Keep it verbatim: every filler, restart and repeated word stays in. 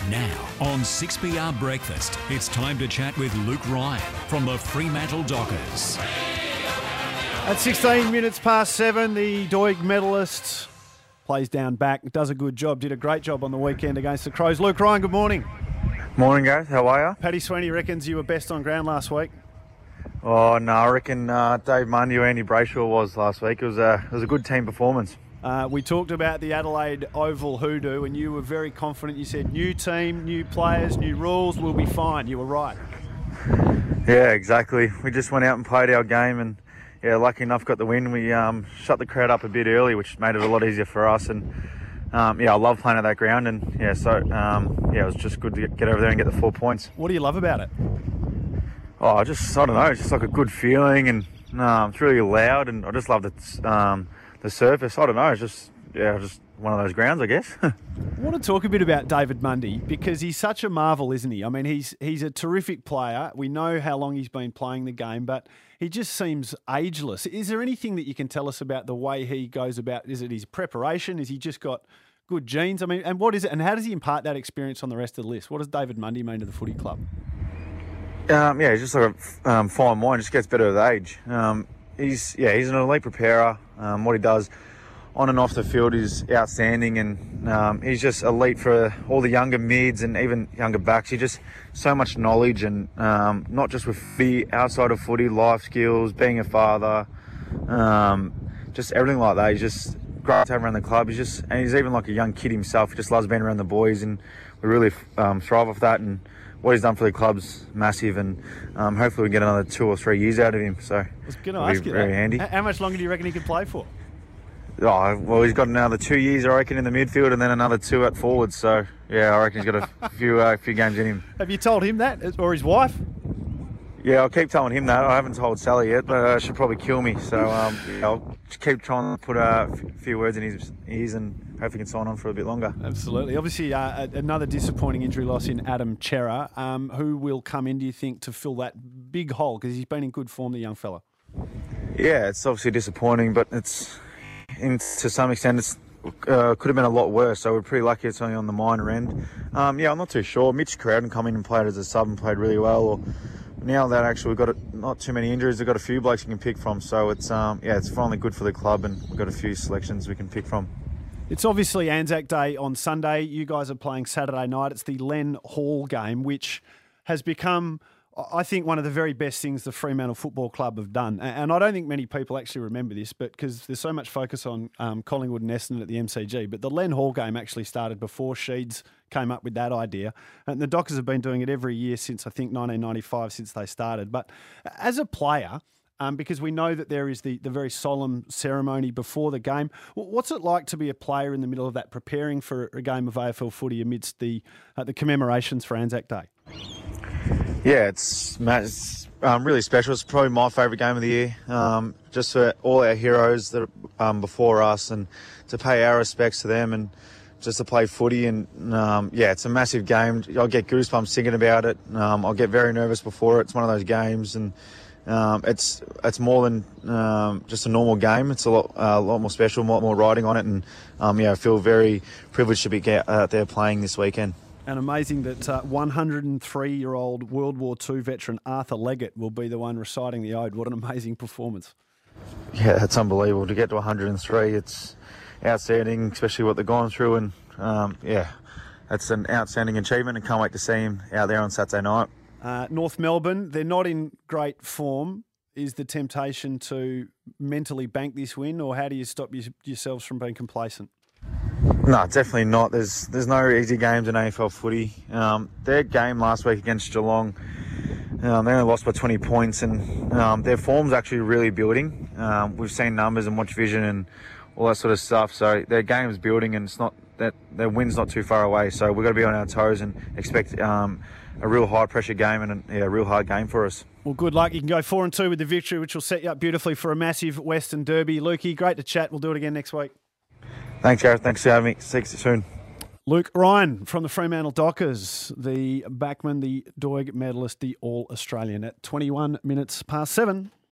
Now, on six P R Breakfast, it's time to chat with Luke Ryan from the Fremantle Dockers. At sixteen minutes past seven, the Doig medalist plays down back, does a good job, did a great job on the weekend against the Crows. Luke Ryan, good morning. Morning, guys. How are you? Paddy Sweeney reckons you were best on ground last week. Oh, no, I reckon uh, Dave Mundy or Andy Brayshaw was last week. It was a, it was a good team performance. Uh, we talked about the Adelaide Oval hoodoo, and you were very confident. You said, new team, new players, new rules, we'll be fine. You were right. Yeah, exactly. We just went out and played our game, and yeah, lucky enough got the win. We um, shut the crowd up a bit early, which made it a lot easier for us. And um, yeah, I love playing at that ground, and yeah, so um, yeah, it was just good to get, get over there and get the four points. What do you love about it? Oh, I just I don't know. It's just like a good feeling, and um, it's really loud, and I just love the um, the surface. I don't know. It's just yeah, just one of those grounds, I guess. I want to talk a bit about David Mundy because he's such a marvel, isn't he? I mean, he's he's a terrific player. We know how long he's been playing the game, but he just seems ageless. Is there anything that you can tell us about the way he goes about? Is it his preparation? Is he just got good genes? I mean, and what is it? And how does he impart that experience on the rest of the list? What does David Mundy mean to the footy club? Um, yeah, he's just like a um, fine wine. Just gets better with age. Um, he's yeah, he's an elite preparer. Um, what he does on and off the field is outstanding, and um, he's just elite for all the younger mids and even younger backs. He just so much knowledge, and um, not just with the outside of footy, life skills, being a father, um, just everything like that. He's just great to have around the club. He's just and he's even like a young kid himself. He just loves being around the boys, and we really um, thrive off that. And what he's done for the club's massive, and um, hopefully we get another two or three years out of him. So I was going to ask you very that. handy. How much longer do you reckon he could play for? Oh, well, he's got another two years, I reckon, in the midfield, and then another two at forward. So yeah, I reckon he's got a few uh, few games in him. Have you told him that, or his wife? Yeah, I'll keep telling him that. I haven't told Sally yet, but uh, she'll probably kill me. So um, yeah, I'll just keep trying to put a few words in his ears, and hopefully he can sign on for a bit longer. Absolutely. Obviously, uh, another disappointing injury loss in Adam Cerra. Um, who will come in, do you think, to fill that big hole? Because he's been in good form, the young fella. Yeah, it's obviously disappointing, but it's in, to some extent it's uh, could have been a lot worse. So we're pretty lucky it's only on the minor end. Um, yeah, I'm not too sure. Mitch Crowden come in and played as a sub and played really well. Or now that actually we've got a, not too many injuries, we've got a few blokes we can pick from. So it's um, yeah, it's finally good for the club, and we've got a few selections we can pick from. It's obviously Anzac Day on Sunday. You guys are playing Saturday night. It's the Len Hall game, which has become, I think, one of the very best things the Fremantle Football Club have done. And I don't think many people actually remember this, but because there's so much focus on um, Collingwood and Essendon at the M C G. But the Len Hall game actually started before Sheeds came up with that idea. And the Dockers have been doing it every year since, I think, nineteen ninety-five, since they started. But as a player, Um, because we know that there is the, the very solemn ceremony before the game. What's it like to be a player in the middle of that, preparing for a game of A F L footy amidst the uh, the commemorations for Anzac Day? Yeah, it's, it's um, really special. It's probably my favourite game of the year. Um, just for all our heroes that are um, before us, and to pay our respects to them, and just to play footy. And um, yeah, it's a massive game. I'll get goosebumps thinking about it. Um, I'll get very nervous before it. It's one of those games, and Um, it's it's more than um, just a normal game. It's a lot uh, a lot more special, a lot more riding on it, and um, yeah, I feel very privileged to be out there playing this weekend. And amazing that uh, one hundred three-year-old World War Two veteran Arthur Leggett will be the one reciting the ode. What an amazing performance! Yeah, it's unbelievable to get to one hundred three. It's outstanding, especially what they're going through, and um, yeah, that's an outstanding achievement, and can't wait to see him out there on Saturday night. Uh, North Melbourne, they're not in great form. Is the temptation to mentally bank this win, or how do you stop you, yourselves from being complacent? No, definitely not. There's there's no easy games in A F L footy. Um, their game last week against Geelong, um, they only lost by twenty points, and um, their form's actually really building. Um, we've seen numbers and watch vision and all that sort of stuff. So their game's building, and it's not that their win's not too far away. So we've got to be on our toes and expect um, a real high pressure game, and a, yeah, a real hard game for us. Well, good luck. You can go four and two with the victory, which will set you up beautifully for a massive Western Derby. Lukey, great to chat. We'll do it again next week. Thanks, Gareth. Thanks for having me. See you soon. Luke Ryan from the Fremantle Dockers, the backman, the Doig medalist, the All-Australian at twenty-one minutes past seven.